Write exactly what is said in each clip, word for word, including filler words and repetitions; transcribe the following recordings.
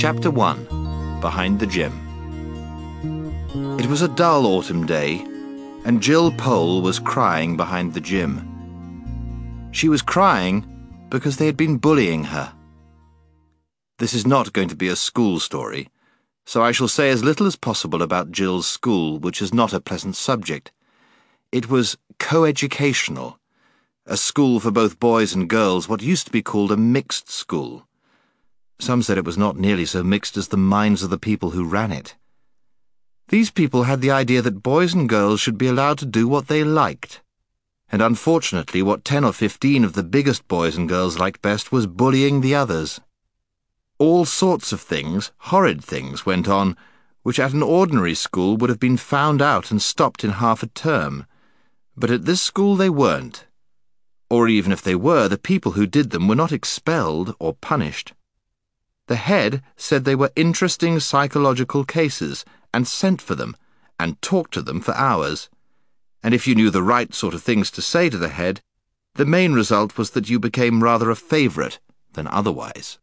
Chapter one. Behind the Gym. It was a dull autumn day, and Jill Pole was crying behind the gym. She was crying because they had been bullying her. This is not going to be a school story, so I shall say as little as possible about Jill's school, which is not a pleasant subject. It was co-educational, a school for both boys and girls, what used to be called a mixed school. Some said it was not nearly so mixed as the minds of the people who ran it. These people had the idea that boys and girls should be allowed to do what they liked, and unfortunately what ten or fifteen of the biggest boys and girls liked best was bullying the others. All sorts of things, horrid things, went on, which at an ordinary school would have been found out and stopped in half a term, but at this school they weren't. Or even if they were, the people who did them were not expelled or punished. The head said they were interesting psychological cases and sent for them and talked to them for hours. And if you knew the right sort of things to say to the head, the main result was that you became rather a favourite than otherwise.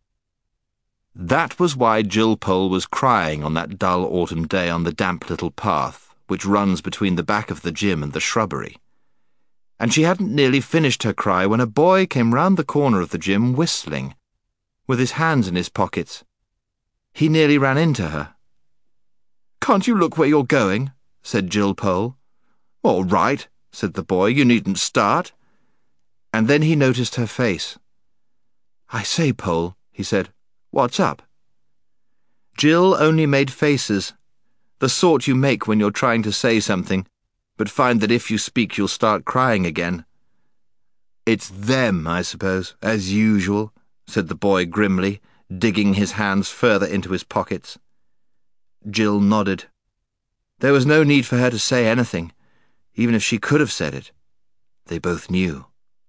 That was why Jill Pole was crying on that dull autumn day on the damp little path which runs between the back of the gym and the shrubbery. And she hadn't nearly finished her cry when a boy came round the corner of the gym whistling, with his hands in his pockets. He nearly ran into her. "Can't you look where you're going?" said Jill Pole. "All right," said the boy, "you needn't start." And then he noticed her face. "I say, Pole," he said, "what's up?" Jill only made faces, the sort you make when you're trying to say something, but find that if you speak you'll start crying again. "It's them, I suppose, as usual," said the boy grimly, digging his hands further into his pockets. Jill nodded. There was no need for her to say anything, even if she could have said it. They both knew.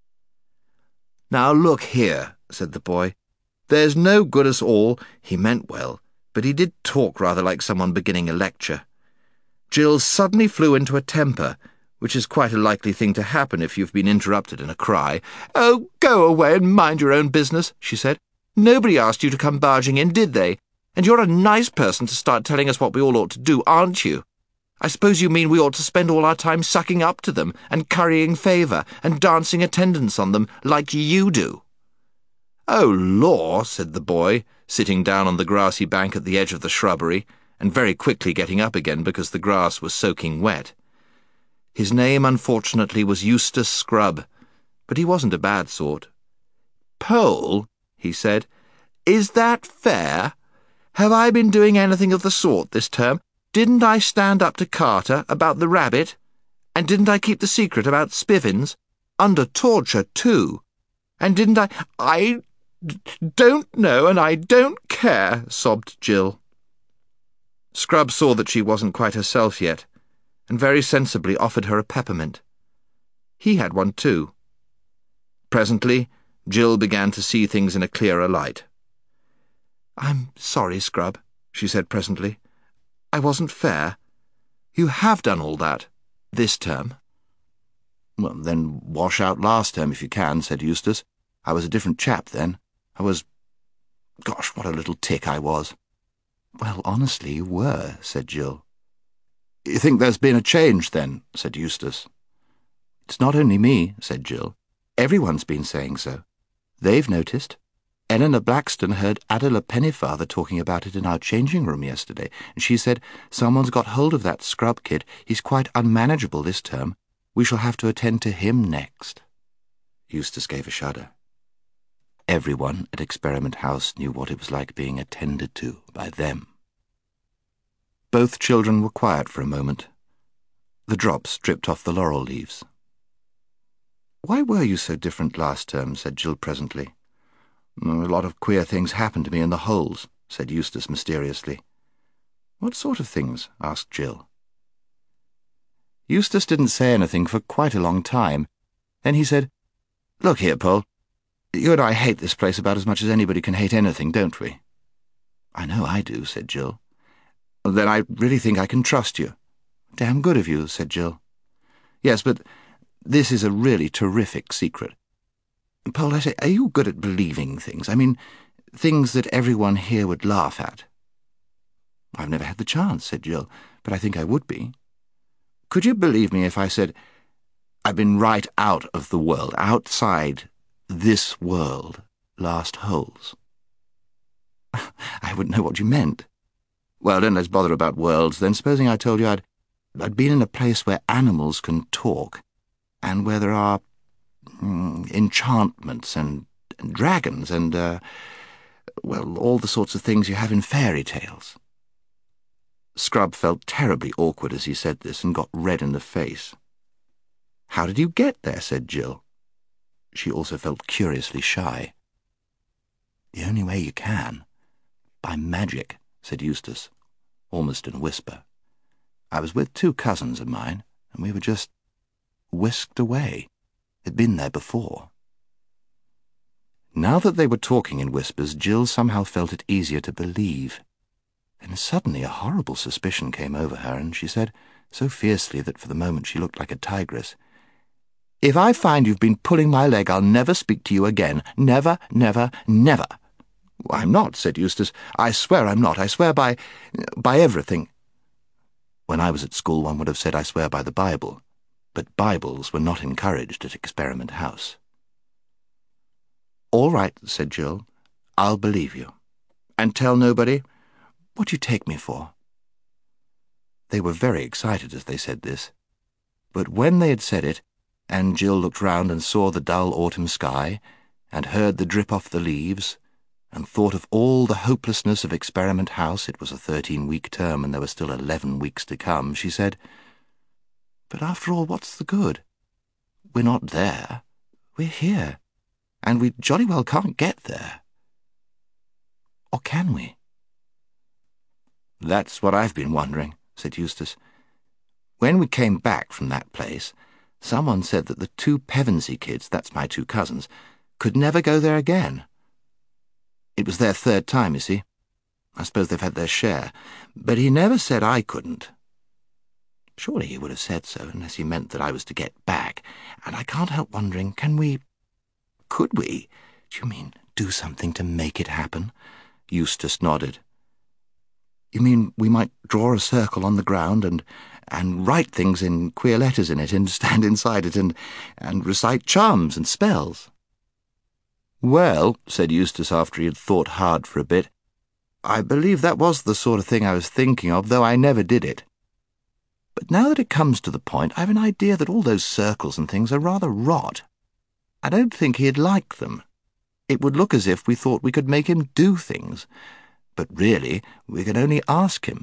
"Now look here," said the boy. "There's no good us all." He meant well, but he did talk rather like someone beginning a lecture. Jill suddenly flew into a temper, which is quite a likely thing to happen if you've been interrupted in a cry. "Oh, go away and mind your own business," she said. "Nobody asked you to come barging in, did they? And you're a nice person to start telling us what we all ought to do, aren't you? I suppose you mean we ought to spend all our time sucking up to them and currying favour and dancing attendance on them like you do." "Oh, law," said the boy, sitting down on the grassy bank at the edge of the shrubbery, and very quickly getting up again because the grass was soaking wet. His name, unfortunately, was Eustace Scrubb, but he wasn't a bad sort. "Pole," he said, "is that fair? Have I been doing anything of the sort this term? Didn't I stand up to Carter about the rabbit? And didn't I keep the secret about Spivins? Under torture, too. And didn't I—" "I don't know and I don't care," sobbed Jill. Scrubb saw that she wasn't quite herself yet, and very sensibly offered her a peppermint. He had one too. Presently, Jill began to see things in a clearer light. "I'm sorry, Scrubb," she said presently. "I wasn't fair. You have done all that, this term." "Well, then wash out last term if you can," said Eustace. "I was a different chap then. I was... Gosh, what a little tick I was." "Well, honestly, you were," said Jill. "You think there's been a change, then?" said Eustace. "It's not only me," said Jill. "Everyone's been saying so. They've noticed. Eleanor Blackstone heard Adela Pennyfather talking about it in our changing room yesterday, and she said, 'Someone's got hold of that Scrubb kid. He's quite unmanageable this term. We shall have to attend to him next.'" Eustace gave a shudder. Everyone at Experiment House knew what it was like being attended to by them. Both children were quiet for a moment. The drops dripped off the laurel leaves. "Why were you so different last term?" said Jill presently. "A lot of queer things happened to me in the holes," said Eustace mysteriously. "What sort of things?" asked Jill. Eustace didn't say anything for quite a long time. Then he said, "Look here, Pole. You and I hate this place about as much as anybody can hate anything, don't we?" "I know I do," said Jill. "Then I really think I can trust you." "Damn good of you," said Jill. "Yes, but this is a really terrific secret. Pole, I say, are you good at believing things? I mean, Things that everyone here would laugh at. I've never had the chance, said Jill, but I think I would be. Could you believe me if I said I've been right out of the world, outside this world, last holes? I wouldn't know what you meant. Well, don't let's bother about worlds, then. Supposing I told you I'd, I'd been in a place where animals can talk, and where there are mm, enchantments and, and dragons and, uh, well, all the sorts of things you have in fairy tales. Scrubb felt terribly awkward as he said this and got red in the face. How did you get there? Said Jill. She also felt curiously shy. The only way you can. By magic, said Eustace, almost in a whisper. I was with two cousins of mine, and we were just whisked away. They'd been there before. Now that they were talking in whispers, Jill somehow felt it easier to believe. Then suddenly a horrible suspicion came over her, and she said, so fiercely that for the moment she looked like a tigress, "If I find you've been pulling my leg, I'll never speak to you again. Never, never, never." "I'm not," said Eustace. "I swear I'm not. I swear by... by everything." When I was at school, one would have said I swear by the Bible, but Bibles were not encouraged at Experiment House. "All right," said Jill. "I'll believe you. And tell nobody? What do you take me for?" They were very excited as they said this, but when they had said it, and Jill looked round and saw the dull autumn sky, and heard the drip off the leaves, and thought of all the hopelessness of Experiment House — it was a thirteen-week term, and there were still eleven weeks to come — she said, "But after all, what's the good? We're not there. We're here, and we jolly well can't get there. Or can we?" "That's what I've been wondering," said Eustace. "When we came back from that place, someone said that the two Pevensey kids, that's my two cousins, could never go there again. It was their third time, you see. I suppose they've had their share. But he never said I couldn't. Surely he would have said so, unless he meant that I was to get back. And I can't help wondering, can we... could we? Do you mean do something to make it happen?" Eustace nodded. "You mean we might draw a circle on the ground and and write things in queer letters in it and stand inside it and, and recite charms and spells?" "Well," said Eustace after he had thought hard for a bit, "I believe that was the sort of thing I was thinking of, though I never did it. But now that it comes to the point, I've an idea that all those circles and things are rather rot. I don't think he'd like them. It would look as if we thought we could make him do things. But really, we can only ask him."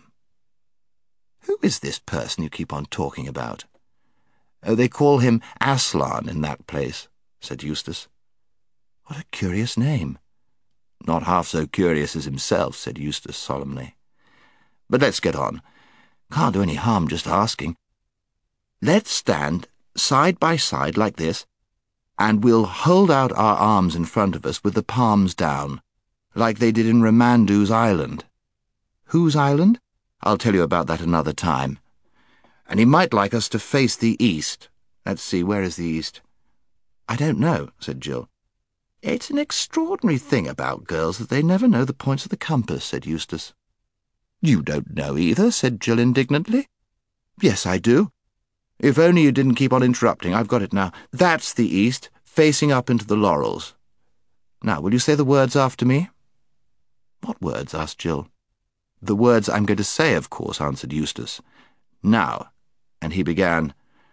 "Who is this person you keep on talking about?" "Oh, they call him Aslan in that place," said Eustace. "What a curious name." "Not half so curious as himself," said Eustace solemnly. "But let's get on. Can't do any harm just asking. Let's stand side by side like this, and we'll hold out our arms in front of us with the palms down, like they did in Ramandu's island." "Whose island?" "I'll tell you about that another time. And he might like us to face the east. Let's see, where is the east?" "I don't know," said Jill. "It's an extraordinary thing about girls that they never know the points of the compass," said Eustace. "You don't know either," said Jill indignantly. "Yes, I do. If only you didn't keep on interrupting. I've got it now. That's the east, facing up into the laurels. Now, will you say the words after me?" "What words?" asked Jill. "The words I'm going to say, of course," answered Eustace. "Now," and he began,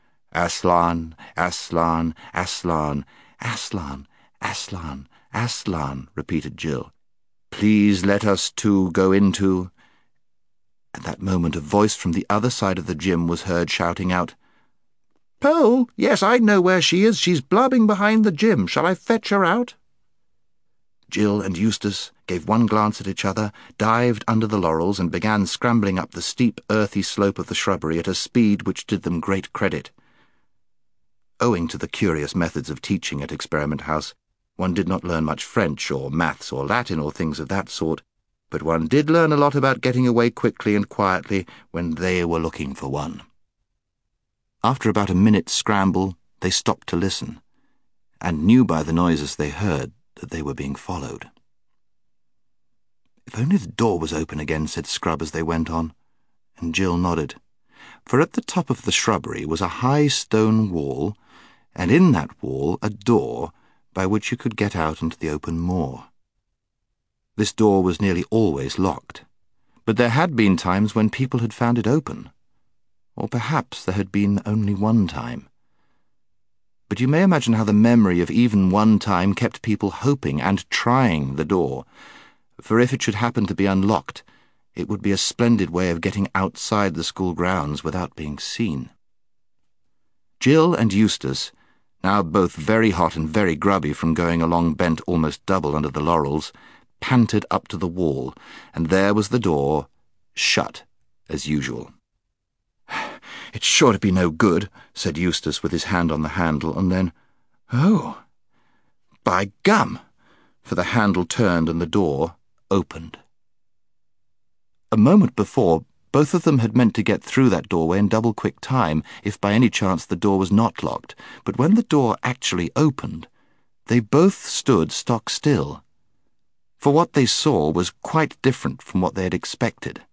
"Aslan, Aslan, Aslan, Aslan, Aslan, Aslan," repeated Jill. "Please let us two go into—" At that moment a voice from the other side of the gym was heard shouting out, "Pole, yes, I know where she is. She's blubbing behind the gym. Shall I fetch her out?" Jill and Eustace gave one glance at each other, dived under the laurels, and began scrambling up the steep, earthy slope of the shrubbery at a speed which did them great credit. Owing to the curious methods of teaching at Experiment House, one did not learn much French or maths or Latin or things of that sort, but one did learn a lot about getting away quickly and quietly when they were looking for one. After about a minute's scramble, they stopped to listen, and knew by the noises they heard that they were being followed. "If only the door was open again," said Scrub as they went on, and Jill nodded. For at the top of the shrubbery was a high stone wall, and in that wall a door by which you could get out into the open moor. This door was nearly always locked, but there had been times when people had found it open, or perhaps there had been only one time. But you may imagine how the memory of even one time kept people hoping and trying the door, for if it should happen to be unlocked, it would be a splendid way of getting outside the school grounds without being seen. Jill and Eustace, now both very hot and very grubby from going along bent almost double under the laurels, panted up to the wall, and there was the door, shut as usual. "It's sure to be no good," said Eustace with his hand on the handle, and then, "Oh, by gum!" for the handle turned and the door opened. A moment before, both of them had meant to get through that doorway in double-quick time if by any chance the door was not locked, but when the door actually opened, they both stood stock still, for what they saw was quite different from what they had expected.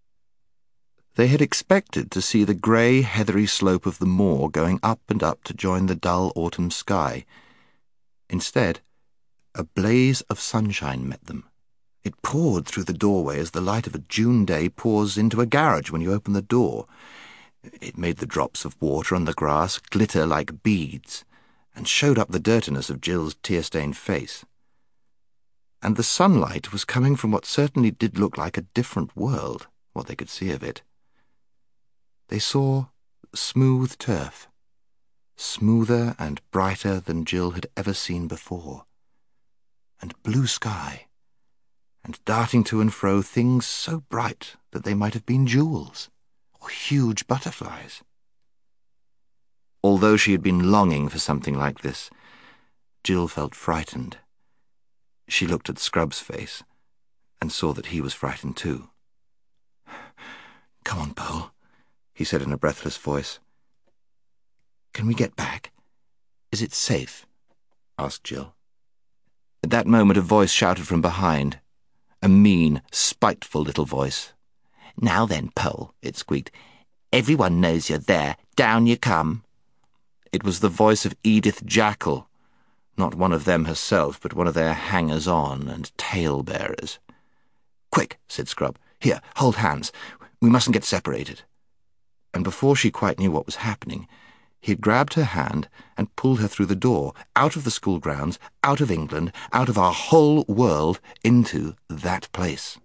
They had expected to see the grey, heathery slope of the moor going up and up to join the dull autumn sky. Instead, a blaze of sunshine met them. It poured through the doorway as the light of a June day pours into a garage when you open the door. It made the drops of water on the grass glitter like beads, and showed up the dirtiness of Jill's tear-stained face. And the sunlight was coming from what certainly did look like a different world, what they could see of it. They saw smooth turf, smoother and brighter than Jill had ever seen before, and blue sky, and darting to and fro things so bright that they might have been jewels or huge butterflies. Although she had been longing for something like this, Jill felt frightened. She looked at Scrub's face and saw that he was frightened too. "Come on, Pole," he said in a breathless voice. "Can we get back? Is it safe?" asked Jill. At that moment a voice shouted from behind. A mean, spiteful little voice. "Now then, Pole," it squeaked. "Everyone knows you're there. Down you come." It was the voice of Edith Jackal, not one of them herself, but one of their hangers-on and tale-bearers. "Quick," said Scrub. "Here, hold hands. We mustn't get separated." And before she quite knew what was happening, he had grabbed her hand and pulled her through the door, out of the school grounds, out of England, out of our whole world, into that place.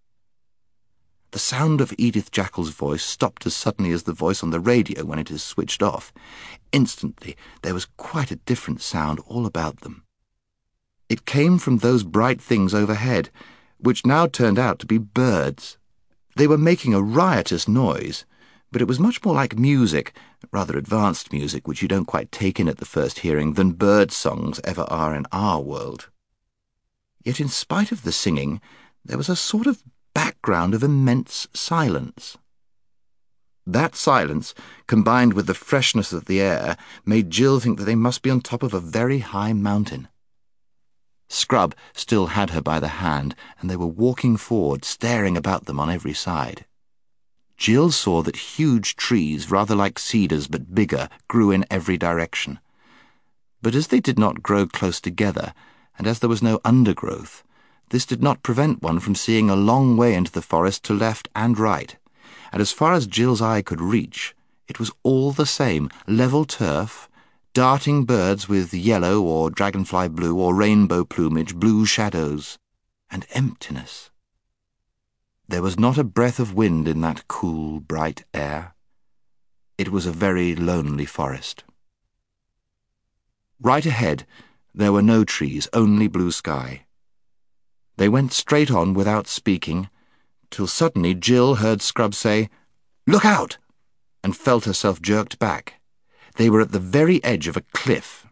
The sound of Edith Jackal's voice stopped as suddenly as the voice on the radio when it is switched off. Instantly, there was quite a different sound all about them. It came from those bright things overhead, which now turned out to be birds. They were making a riotous noise, but it was much more like music, rather advanced music which you don't quite take in at the first hearing, than bird songs ever are in our world. Yet in spite of the singing, there was a sort of background of immense silence. That silence, combined with the freshness of the air, made Jill think that they must be on top of a very high mountain. Scrub still had her by the hand, and they were walking forward, staring about them on every side. Jill saw that huge trees, rather like cedars but bigger, grew in every direction. But as they did not grow close together, and as there was no undergrowth, this did not prevent one from seeing a long way into the forest to left and right, and as far as Jill's eye could reach, it was all the same, level turf, darting birds with yellow or dragonfly blue or rainbow plumage, blue shadows, and emptiness. There was not a breath of wind in that cool, bright air. It was a very lonely forest. Right ahead, there were no trees, only blue sky. They went straight on without speaking, till suddenly Jill heard Scrub say, "Look out!" and felt herself jerked back. They were at the very edge of a cliff.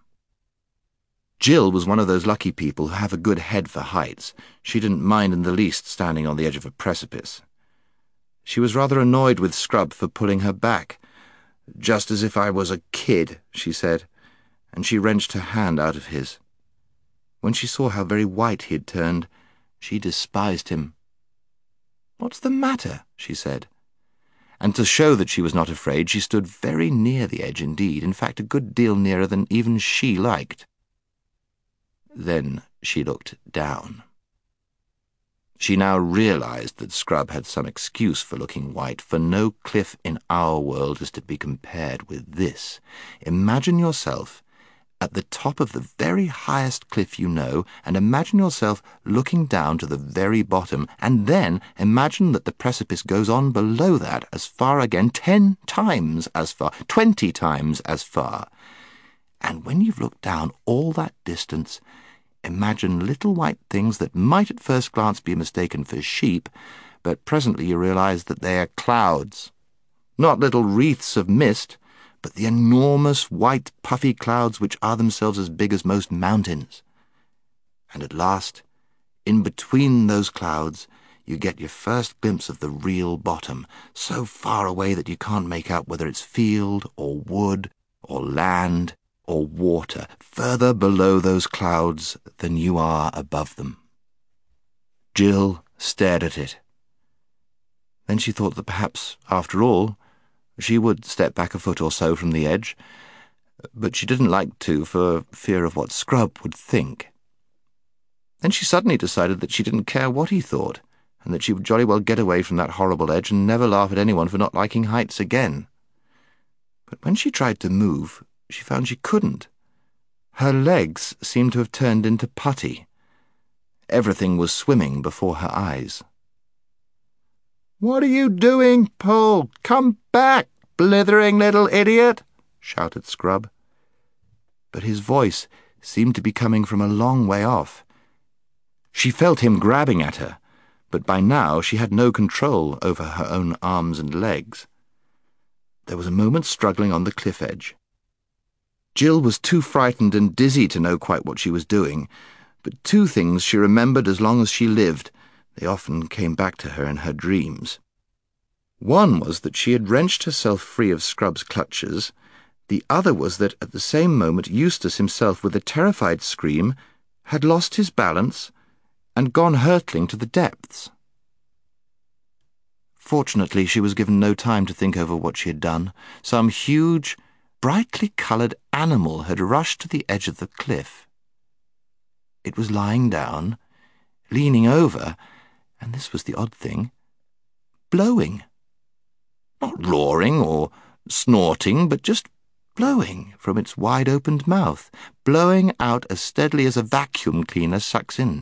Jill was one of those lucky people who have a good head for heights. She didn't mind in the least standing on the edge of a precipice. She was rather annoyed with Scrub for pulling her back. "Just as if I was a kid," she said, and she wrenched her hand out of his. When she saw how very white he had turned, she despised him. "What's the matter?" she said. And to show that she was not afraid, she stood very near the edge indeed, in fact a good deal nearer than even she liked. Then she looked down. She now realized that Scrub had some excuse for looking white, for no cliff in our world is to be compared with this. Imagine yourself at the top of the very highest cliff you know, and imagine yourself looking down to the very bottom, and then imagine that the precipice goes on below that as far again, ten times as far, twenty times as far. And when you've looked down all that distance, imagine little white things that might at first glance be mistaken for sheep, but presently you realize that they are clouds. Not little wreaths of mist, but the enormous white puffy clouds which are themselves as big as most mountains. And at last, in between those clouds, you get your first glimpse of the real bottom, so far away that you can't make out whether it's field or wood or land or water, further below those clouds than you are above them. Jill stared at it. Then she thought that perhaps, after all, she would step back a foot or so from the edge, but she didn't like to for fear of what Scrub would think. Then she suddenly decided that she didn't care what he thought, and that she would jolly well get away from that horrible edge and never laugh at anyone for not liking heights again. But when she tried to move, she found she couldn't. Her legs seemed to have turned into putty. Everything was swimming before her eyes. "What are you doing, Paul? Come back, blithering little idiot!" shouted Scrub. But his voice seemed to be coming from a long way off. She felt him grabbing at her, but by now she had no control over her own arms and legs. There was a moment's struggling on the cliff edge. Jill was too frightened and dizzy to know quite what she was doing, but two things she remembered as long as she lived. They often came back to her in her dreams. One was that she had wrenched herself free of Scrub's clutches. The other was that at the same moment Eustace himself, with a terrified scream, had lost his balance and gone hurtling to the depths. Fortunately, she was given no time to think over what she had done. Some huge, brightly coloured animal had rushed to the edge of the cliff. It was lying down, leaning over, and this was the odd thing, blowing. Not roaring or snorting, but just blowing from its wide-opened mouth, blowing out as steadily as a vacuum cleaner sucks in.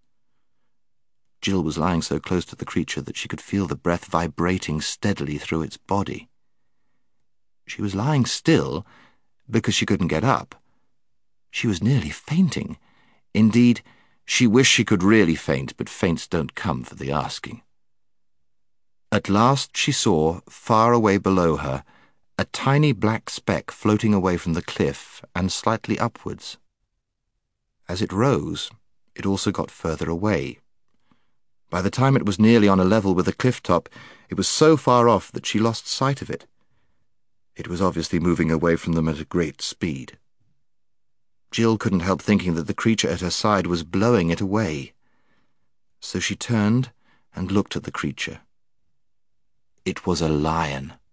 Jill was lying so close to the creature that she could feel the breath vibrating steadily through its body. She was lying still because she couldn't get up. She was nearly fainting. Indeed, she wished she could really faint, but faints don't come for the asking. At last she saw, far away below her, a tiny black speck floating away from the cliff and slightly upwards. As it rose, it also got further away. By the time it was nearly on a level with the cliff top, it was so far off that she lost sight of it. It was obviously moving away from them at a great speed. Jill couldn't help thinking that the creature at her side was blowing it away. So she turned and looked at the creature. It was a lion.